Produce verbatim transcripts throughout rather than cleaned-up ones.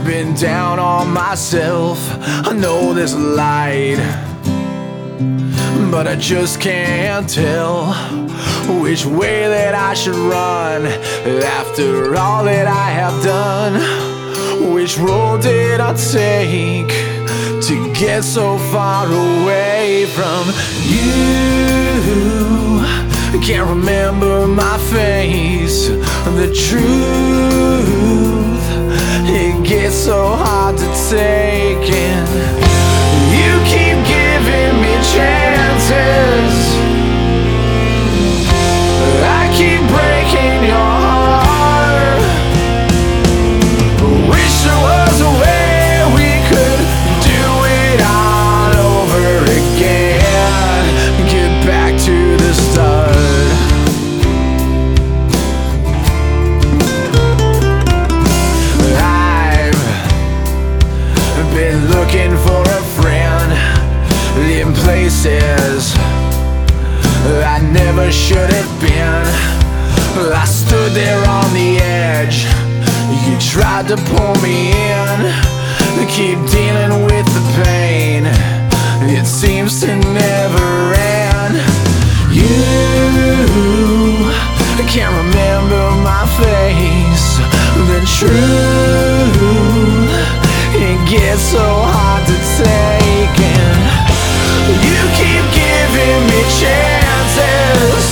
been down on myself. I know there's light, but I just can't tell which way that I should run. After all that I have done, which road did I take to get so far away from you? Can't remember my face. The truth, it gets so hard to take in. You keep giving me chances, I keep breaking your heart. Wish there was a way we could do it all over again. Get back to the start. I've been looking for a friend in places I never should have been. I stood there on the edge, you tried to pull me in. Keep dealing with the pain, it seems to never end. You can't remember my face. The truth, it gets so hard to take in. You keep giving me chances,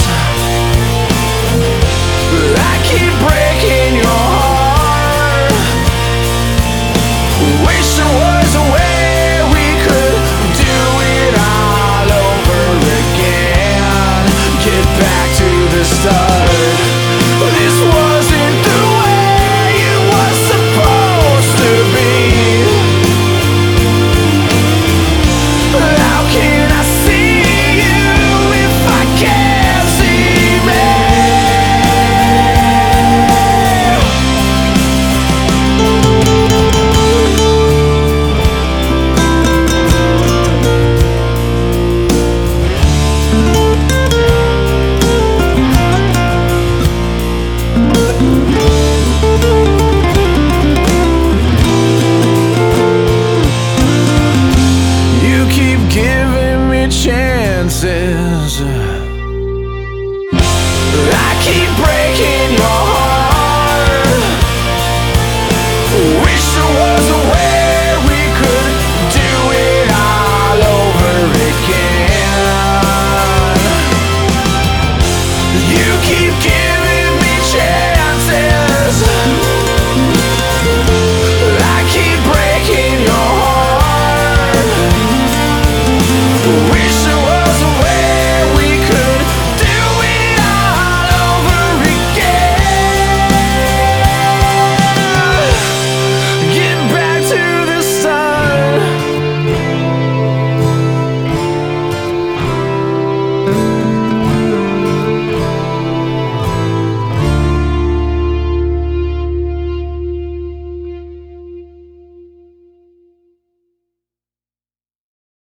I keep breaking your heart. Wish there was a way we could do it all over again. Get back to the start. This wasn't the way it was supposed to be. How can I see you if I can't see me? You keep giving me chances,